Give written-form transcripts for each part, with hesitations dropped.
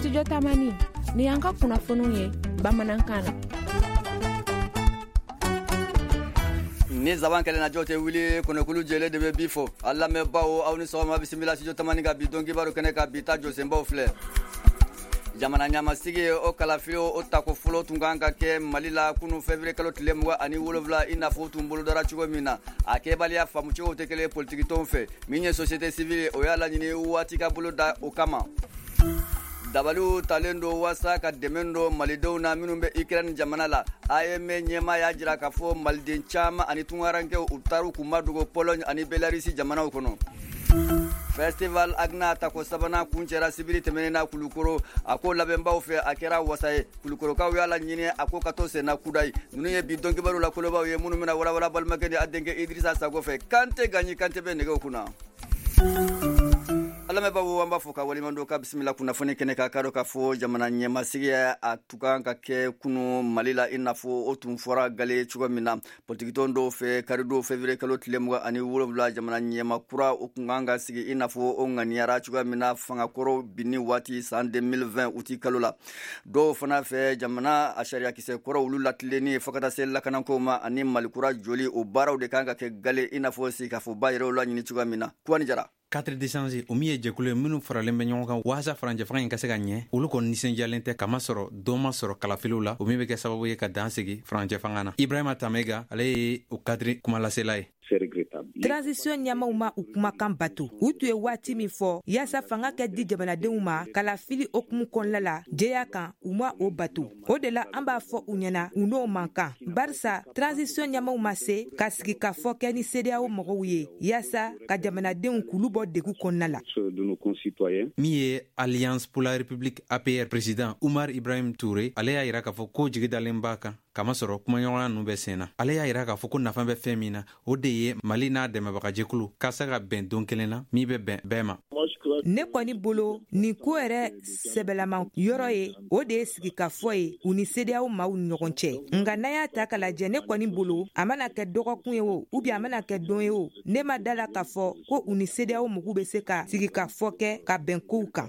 studio tamani ni yanka kunnafoniw ye bamanankan na. ni zaban kelen na jote wili konekulu jele de be bifo alla me bawo awni soma bismillah studio tamani ga bidongi baro kene ka bita josemba ofle jamana nyama sige o kala filo o tako fulo tunganga ke malila kunu fevrier kalo tilemwa ani wolovla ina fotu mbolo dara chugo mina akebali ya famucho o tekele politique tonfe minye société civile o yala nyini watika bolo da okama dabalu talendo wasa ka demendo malidona minumbe ikran jamana la ayeme nyema ya jira ka fo maldin chama ani tungaranke utaru kumadugo Pologne ani Belarus jamana ukono festival agna tako sabana kunchera sibili temenena kulukoro ako labemba ofe akera wasae kulukoro ka yala nyine ako katose na kudai nunye bidongi baru la koloba ye munu mina wala balmakeni adenge Idrissa Sagofe kante ganyi kante be nege kuna alame babu wamba foka wali mandoka bismillah kuna fone kene ka karo ka fo jamana nyema sigia atukanga ke kunu malila inafo otum fora gale chugo mina politique tondo fe karido fevrier kalo tilemwa ani wolobla jamana nyema kura okunganga sigi inafo onganiara chugo mina fanga koro bini wati san 2020 uti kalola do fana fe jamana asharia kise koro ulula tleni fakata sella kananko ma ani malikura joli o baraw de kanga ke gale inafo sika fo bayro la nyini chugo mina kwani jara 4 décembre o miye jekule minu faralen be ɲɔgɔn kan wasa franje fanga ka se ka ɲɛ olu kɔni nisɛnjalen tɛ kama sɔrɔ doma sɔrɔ kalafiliw la o min bɛ kɛ sababu ye ka dan sigi franje fanga na Ibrahima Tamega ale ye o kadri kuma lasela ye. Transition ɲamaw ma u kumakan bato u tun ye waati min fɔ yaasa fanga ka di jamanadenw ma kalafili okumu kɔnɔla la jɛya kan u ma o bato o de la an b'a fɔ u ɲɛna u n'o man kan barisa transition ɲamaw ma se ka sigi ka fɔ kɛ ni CEDEAO mɔgɔw ye yaasa ka jamanadenw kulu bɔ degu kɔnɔna la. min ye Alliance pour la République APR président Umar Ibrahim Touré ale y'a yira k'a fɔ ko jigidalen b'a kan kama sɔrɔ kumaɲɔgɔnya ninnu bɛ sen na ale y'a yira k'a fɔ ko nafa bɛ fɛn min na o de ye Mali n'a dɛmɛbagajɛkulu ka se ka bɛn don kelen na min bɛ bɛn bɛɛ ma. ne kɔni bolo nin ko yɛrɛ sɛbɛlama yɔrɔ ye o de ye sigi ka fɔ ye u ni CEDEAO maaw ni ɲɔgɔn cɛ nka n'a y'a ta ka lajɛ ne kɔni bolo a mana kɛ dɔgɔkun ye o ou bien a mana kɛ don ye o ne ma dala k'a fɔ ko u ni CEDEAO mugu bɛ se ka sigi ka fɔ kɛ ka bɛn kow kan.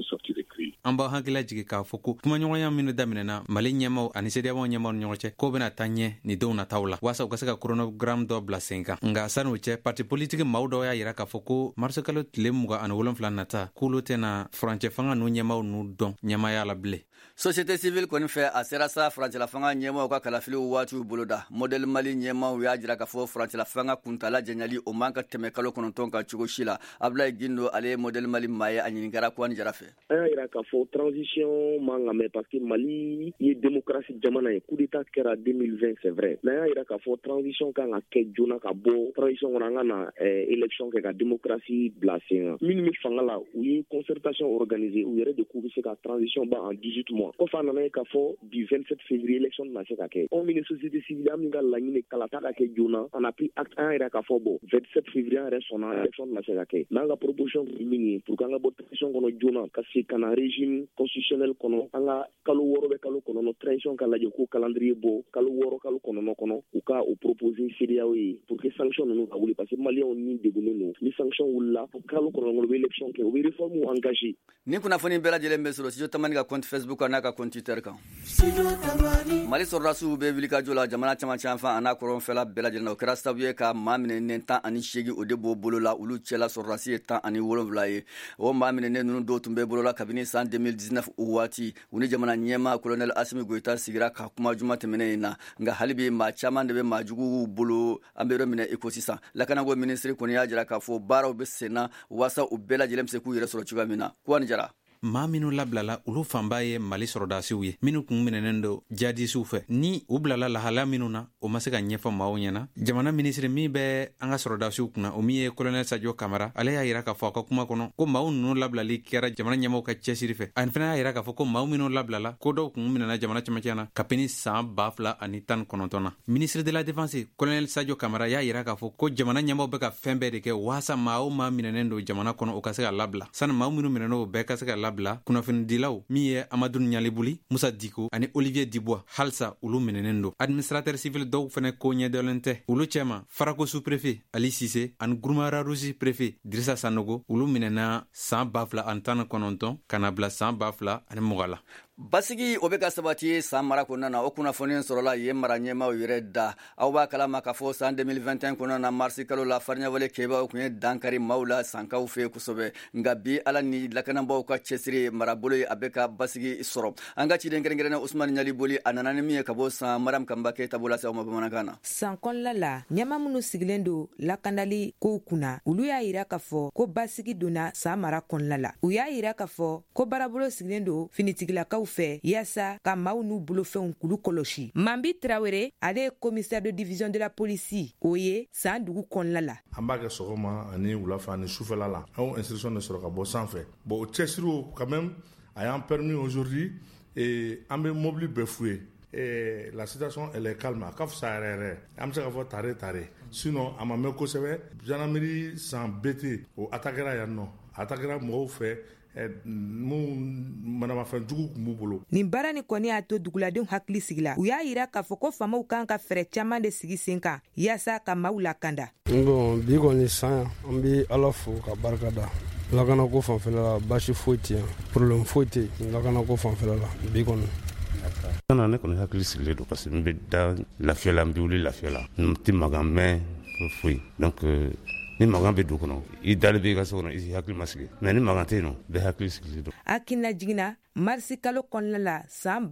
an b'aw hakila jigi k'a fɔ ko kumaɲɔgɔnya minnu daminɛna Mali ɲɛmaw ani CEDEAO ɲɛmaw ni ɲɔgɔn cɛ ko bɛna taa ɲɛ ni denw nataw la waasa u ka se ka chronogramme dɔ bila sen kan nka san'o cɛ parti politique maaw dɔw y'a yira k'a fɔ ko mars kalo tile 27 nata k'olu tɛna furancɛ fanga n'u ɲɛmaw n'u dɔn ɲɛmaya la bilen. société civile kɔni fɛ a sera sa furancɛla fanga ɲɛmaw ka kalafiliw waatiw boloda modèle Mali ɲɛmaw y'a jira k'a fɔ furancɛla fanga kuntala jɛɲali o man ka tɛmɛ kalo 9 ka cogo si la Ablaye Gindo ale ye modèle Mali maa ye a ɲininkara Kwani Jara fɛ. an y'a yira k'a fɔ transition man ka mɛn parce que Mali ye démocratie jamana ye coup d'état kɛra 2020 c'est vrai mais an y'a yira k'a fɔ transition kan ka kɛ joona ka bɔ transition kɔnɔ an ka na élection kɛ ka démocratie bila sen kan minnu bɛ fanga la u ye concertation organisée u yɛrɛ de k'u bɛ se ka transition ban en 18 mois kɔfɛ an nana ye k'a fɔ du 27 février élection na se ka kɛ anw min ye société civile an min ka laɲini kalata ka kɛ joona an a pris acte an yɛrɛ k'a fɔ bon 27 février an yɛrɛ sɔnna élection na se ka kɛ n'an ka proposition min ye pour que an ka bɔ transition kɔnɔ joona ka se ka na régime constitutionnel kɔnɔ an ka kalo 6 bɛ kalo 9 transition ka lajɛ ko calendrier bɔ kalo 6 kalo 9 kɔnɔ u ka o proposer CEDEAO ye pour que sanction ninnu ka wuli parce que maliyɛnw ni degunnen don ni sanction wulila kalo 9 kɔnɔ u bɛ élection kɛ u bɛ réforme engagé. ni kunnafoni bɛɛ lajɛlen bɛ sɔrɔ studio tamani ka compte Facebook n'a ka compte Twitter kan. Mali sɔrɔdasiw bɛ wuli ka jɔ la jamana caman fan a n'a kɔrɔnfɛla bɛɛ lajɛlen na o kɛra sababu ye ka maa minɛnen 18 o de b'o bolo la olu cɛla sɔrɔdasi ye 17 ye o maa minɛnen ninnu dɔw tun bɛ bolo la kabini san 2019 o waati u ni jamana ɲɛmaa colonel Assimi Goïta sigira ka kuma juma tɛmɛnen in na nka hali bi maa caman de bɛ maa juguw bolo an bɛ yɔrɔ minɛ iko sisan lakanako ministre kɔni y'a jira k'a fɔ baaraw bɛ senna waasa u bɛɛ lajɛlen bɛ se k'u yɛrɛ sɔrɔ cogoya min na Kwani Jara. maa minnu labilala olu fanba ye Mali sɔrɔdasiw ye minnu kun minɛnen do jadisiw fɛ ni u bilala lahala minnu na o ma se ka ɲɛfɔ maaw ɲɛna jamana ministre min bɛ an ka sɔrɔdasiw kunna o min ye colonel Sadio Kamara ale y'a yira k'a fɔ a ka kuma kɔnɔ ko maaw ninnu labilali kɛra jamana ɲɛmɔgɔw ka cɛsiri fɛ a fana y'a yira k'a fɔ ko maaw minnu labilala ko dɔw kun minɛna jamana cɛmancɛ na kabini san 2019 na ministre de la défense colonel Sadio Kamara y'a yira k'a fɔ ko jamana ɲɛmɔgɔw bɛ ka fɛn bɛɛ de kɛ waasa maaw ma minɛnen do jamana kɔnɔ o ka se ka labila sani maaw minnu minɛnen o bɛɛ ka se ka labila bila kunnafonidilaw min ye Amadou Ɲalibuli, Musa Diko ani Olivier Dubois halsa olu minɛnen do. Administrateur civil dɔw fɛnɛ ko ɲɛdɔlen tɛ. Olu cɛma Farako sous-préfet Ali Sise ani Gurumara Rusi préfet Dirisa Sanogo olu minɛna san 2019 kana bila san 2020 la. Basigi o be ka sabati san mara kɔnɔna na o kunnafoni sɔrɔla ye mara ɲɛmaw yɛrɛ da. Aw b'a kalama k'a fɔ san 2021 kɔnɔna na marisi kalo la fariɲawale kɛbaw kun ye dankari maaw la sankaw fɛ kosɛbɛ. Nka bi ala ni lakanabaw ka cɛsiri marabolo ye a bɛ ka basigi sɔrɔ. An ka ciden kɛrɛnkɛrɛnnen Usmani Ɲaliboli a nana ni min ye ka bɔ san Mariam Kanba Keyita bolo lase aw ma bamanankan na. San kɔnɔla la ɲɛma minnu sigilen do lakandali kow kunna olu y'a yira k'a fɔ ko basigi donna san mara kɔnɔla la. U y'a yira k'a fɔ ko baarabolo sigilen do finitigilakaw fɛ yasa ka maaw n'u bolofɛnw kulu kɔlɔsi. Mambi Traoré ale ye commissaire de division de la police o ye san dugu kɔnɔla la. An b'a kɛ sɔgɔma ani wulafa ani sufɛla la. Anw instruction de sɔrɔ ka bɔ sanfɛ. Bon o cɛsiriw quand même a y'an permis aujourd'hui an bɛ mobili bɛɛ fouiller. La situation elle est calme. A ka fisa yɛrɛ. An bɛ se ka fɔ tare. Sinon a ma mɛn kosɛbɛ. Gendarmerie san BT o attaquera yan nɔ. Attaquera mɔgɔw fɛ. Manamafɛn jugu kun b'u bolo. Nin baara ni kɔni y'a to duguladenw hakili sigila. U y'a yira k'a fɔ ko faamaw kan ka fɛɛrɛ caman de sigi sen kan yaasa ka maaw lakanda. Bon bi kɔni san an bɛ Ala fo ka barika da. Lakanako fanfɛla la basi foyi tɛ yan. Problème foyi tɛ yen lakanako fanfɛla la bi kɔni. Kana ne kɔni hakili sigilen don parce que n bɛ da lafiya la n bɛ wuli lafiya la. N tɛ magan mɛn foyi donc ni magan bɛ du kɔnɔ I dalen bɛ I ka so kɔnɔ I hakili ma sigi mais ni magan tɛ yen nɔ bɛɛ hakili sigilen don. Hakilina jiginna marisi kalo kɔnɔna la san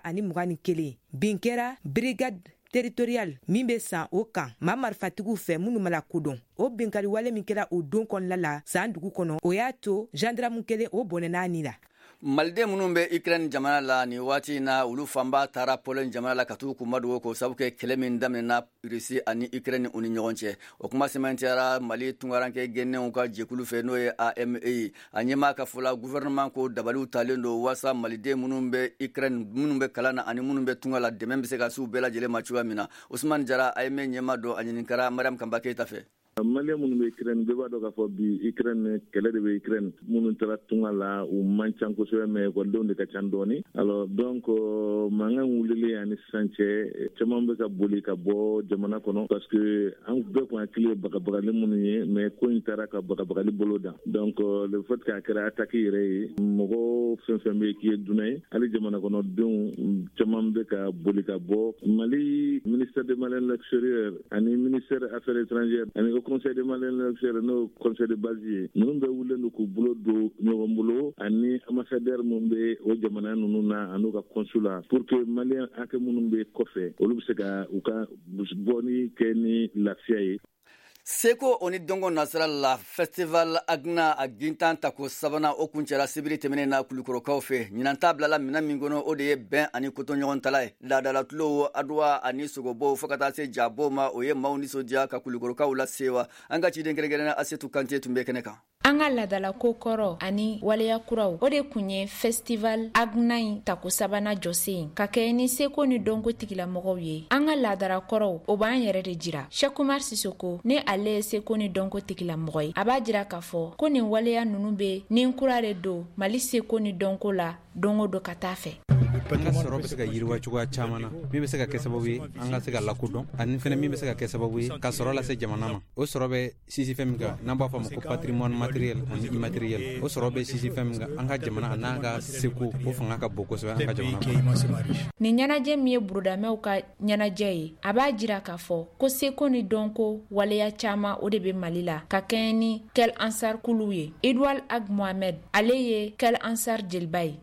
2021 bin kɛra brigade territorial min bɛ san o kan maa marifatigiw fɛ minnu ma lakodɔn o binkari wale min kɛra o don kɔnɔna la san dugu kɔnɔ o y'a to gendarme kelen o bɔnɛna ni la. Maliden minnu bɛ Ukraine jamana la ni waati na olu fanba taara Poland jamana la ka t'u kunmadogo ko sabu kɛ kɛlɛ min daminɛna Russie ani Ukraine u ni ɲɔgɔn cɛ. O kuma sɛmɛntiyara Mali tungaranke gɛnnenw ka jɛkulu fɛ n'o ye AME a ɲɛmaa ka fɔla gouvernement ko dabaliw talen don waasa maliden minnu bɛ Ukraine minnu bɛ kalan na ani minnu bɛ tunga la dɛmɛ bɛ se ka s'u bɛɛ lajɛlen ma cogoya min na. Usman Jara AME ɲɛmaa dɔ a ɲininkara Mariam Kanba Keyita fɛ. Malien minnu bɛ Ukraine bɛɛ b'a dɔn k'a fɔ bi Ukraine kɛlɛ de bɛ Ukraine minnu taara tunga la u man ca kosɛbɛ mais ekɔlidenw de ka ca dɔɔni. Alors donc mankan wulilen ani sisan cɛ caman bɛ ka boli ka bɔ jamana kɔnɔ parce que an bɛɛ kun hakili ye bagabagali minnu ye mais ko in taara ka bagabagali bolo da. Donc le fait k'a kɛra attaque yɛrɛ ye mɔgɔ fɛn fɛn bɛ yen k'i ye dunan ye hali jamana kɔnɔdenw caman bɛ ka boli ka bɔ. Mali ministère de Mali l'extérieur ani ministère affaires étrangères ani conseil de Mali l'extérieur no conseil de base ye minnu bɛ wulen don k'u bolo don ɲɔgɔn bolo ani ambassadeur minnu bɛ o jamana ninnu na an'u ka consulat pour que malien hakɛ minnu bɛ kɔfɛ olu bɛ se ka u ka bɔni kɛ ni lafiya ye. Seko oni dongo nasara la festival agna a gintan tako sabana o kuncɛra sibiri tɛmɛnen na Kulukorokaw fɛ ɲinan t'a bilala minɛn min kɔnɔ o de ye bɛn ani koto ɲɔgɔn tala ye laadalatulow aduwa ani sogobow fɔ ka taa se jabow ma o ye maaw nisɔndiya ka Kulukorokaw la sewa an ka ciden kɛrɛnkɛrɛnnen Asetu Kante tun bɛ kɛnɛ kan. An ka laadalako kɔrɔ ani waleya kuraw o de kun ye festival agna in tako sabana jɔsen ka kɛ ni seko ni dɔnko tigilamɔgɔw ye. An ka laadala kɔrɔw o b'an yɛrɛ de jira. Shekumar Sisoko ne ale ye seko ni dɔnko tigilamɔgɔ ye a b'a jira k'a fɔ ko nin waleya ninnu bɛ nin kura de don Mali seko ni dɔnko la don o don ka taa fɛ. An ka sɔrɔ bɛ se ka yiriwa cogoya caman na min bɛ se ka kɛ sababu ye an ka se ka lakodɔn ani fɛnɛ min bɛ se ka kɛ sababu ye ka sɔrɔ lase jamana ma. O sɔrɔ bɛ sisi fɛn min kan n'an b'a fɔ ma ko patrimoine matériel ani immatériel o sɔrɔ bɛ sisi fɛn min kan an ka jamana n'an ka seko o fanga ka bon kosɛbɛ an ka jamana ma. Nin ɲɛnajɛ min ye burudamɛw ka ɲɛnajɛ ye a b'a jira k'a fɔ ko seko ni dɔnko waleya caman o de bɛ Mali la ka kɛɲɛ ni Kel Ansar kulu ye. Edouard Ag Mohamed ale ye Kel Ansar jeliba ye.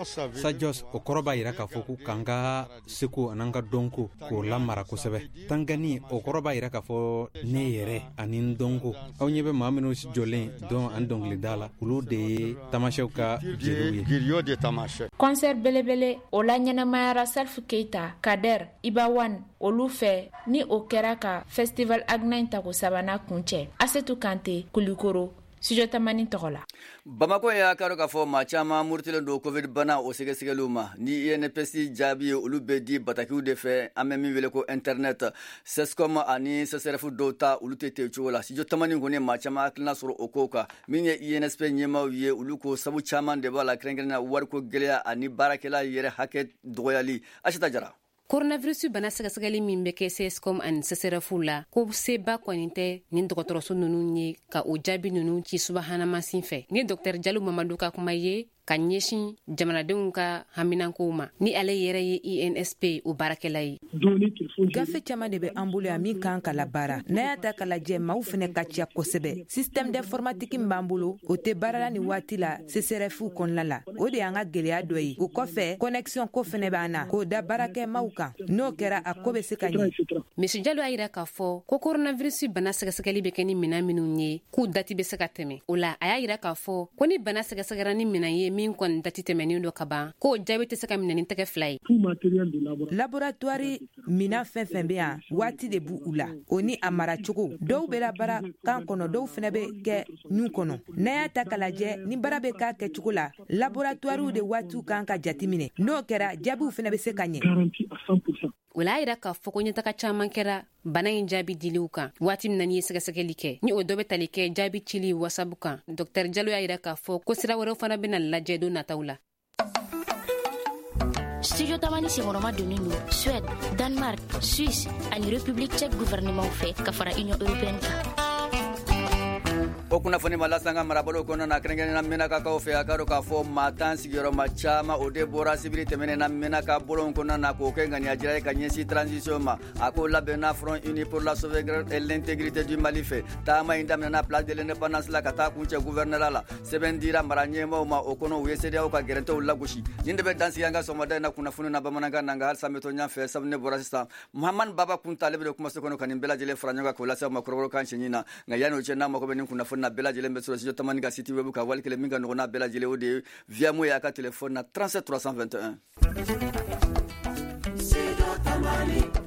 Sajos o kɔrɔ b'a yira k'a fɔ ko k'an ka seko an'an ka dɔnko k'o lamara kosɛbɛ. Tangani o kɔrɔ b'a yira k'a fɔ ne yɛrɛ ani n dɔnko aw ɲɛ bɛ maa minnu jɔlen dɔn an dɔnkilida la olu de ye tamasɛw ka jeliw ye. Concert belebele o la ɲɛnamayara Salfu Keita, Kader, Ibawan olu fɛ ni o kɛra ka festival agna in tako sabana kuncɛ. Asetu Kante, Kulikoro, studio tamani tɔgɔ la. Bamako y'a karo k'a fɔ maa caman murutilen don covid bana o sɛgɛsɛgɛliw ma ni INPS jaabi ye olu bɛ di batakiw de fɛ an bɛ min wele ko internet sescom ani CCRF dɔw ta olu tɛ ten cogo la studio tamani kɔni maa caman hakilina sɔrɔ o ko kan min ye INSP ɲɛmaaw ye olu ko sabu caman de b'a la kɛrɛnkɛrɛnnenya wariko gɛlɛya ani baarakɛla yɛrɛ hakɛ dɔgɔyali. Asita Jara. Coronavirus bana sɛgɛsɛgɛli min bɛ kɛ CSCOM ani CCRF la ko seba kɔni tɛ nin dɔgɔtɔrɔso ninnu ye ka o jaabi ninnu ci subahana mansin fɛ ni Dr Jalo Mamadu ka kuma ye ka ɲɛsin jamanadenw ka haminankow ma ni ale yɛrɛ ye INSP o baarakɛla ye. Gafe caman de bɛ an bolo yan min kan ka labaara n'a y'a ta ka lajɛ maaw fɛnɛ ka ca kosɛbɛ système d'informatique min b'an bolo o tɛ baarala ni waati la CCRF kɔnɔna la o de y'an ka gɛlɛya dɔ ye o kɔfɛ connexion ko fɛnɛ b'an na k'o da baarakɛ maaw kan n'o kɛra a ko bɛ se ka ɲɛ. Monsieur Jalo a yira k'a fɔ ko coronavirus bana sɛgɛsɛgɛli bɛ kɛ ni minɛn minnu ye k'u dati bɛ se ka tɛmɛ o la a y'a yira k'a fɔ ko ni bana sɛgɛsɛgɛra ni minɛn ye min kɔni dati tɛmɛnen dɔ ka ban k'o jaabi tɛ se ka minɛ ni tɛgɛ fila ye. Laboratoire minɛn fɛn fɛn bɛ yan waati de b'u la o ni a mara cogo dɔw bɛ labaara kan kɔnɔ dɔw fɛnɛ bɛ kɛ nun kɔnɔ n'a y'a ta ka lajɛ ni baara bɛ k'a kɛcogo la laboratoire de waatiw kan ka jateminɛ n'o kɛra jaabiw fɛnɛ bɛ se ka ɲɛ. O la a yira k'a fɔ ko ɲɛtaga caman kɛra bana in jaabi diliw kan waati min na ni ye sɛgɛsɛgɛli kɛ ni o dɔ bɛ tali kɛ jaabi cili WhatsApp kan Dr Jalo y'a yira k'a fɔ ko sira wɛrɛw fana bɛna lajɛ don nataw la. Studio Tamani senkɔrɔma donnen don Suède, Danemark, Suisse ani République tchèque gouvernement fɛ ka fara Union européenne kan. O kunnafoni ma lasanga marabolo kɔnɔ na kɛrɛnkɛrɛnnenya Menakakaw fɛ a ka dɔn k'a fɔ maa tan sigiyɔrɔma caman o de bɔra sibiri tɛmɛnen na Menaka bolon kɔnɔ na k'o kɛ ŋaniya jira ye ka ɲɛsin transition ma a ko labɛnna Front Uni pour la sauvegarde et l'intégrité du Mali fɛ taama in daminɛna place de l'indépendance la ka taa kuncɛ gouverneur la sɛbɛn dira mara ɲɛmaaw ma o kɔnɔ u ye CEDEAO ka gɛrɛntɛw lagosi nin de bɛ dansigi an ka sɔgɔmada in na kunnafoni na bamanankan na nka halisa an bɛ to ɲɔgɔn fɛ sabu ne bɔra sisan Muhamani Baba Kunta ale bɛ kumaso kɔnɔ ka nin bɛɛ lajɛlen fara ɲɔgɔn kan k'o lase aw ma kɔrɔbɔrɔkan siɲɛ na nka yanni o cɛ n'a mago bɛ nin kunnafoni na bɛɛ lajɛlen bɛ sɔrɔ studio Tamani ka site web ka wali kelen min ka nɔgɔn n'a bɛɛ lajɛlen o de ye via mo y'a ka téléphone na 37 321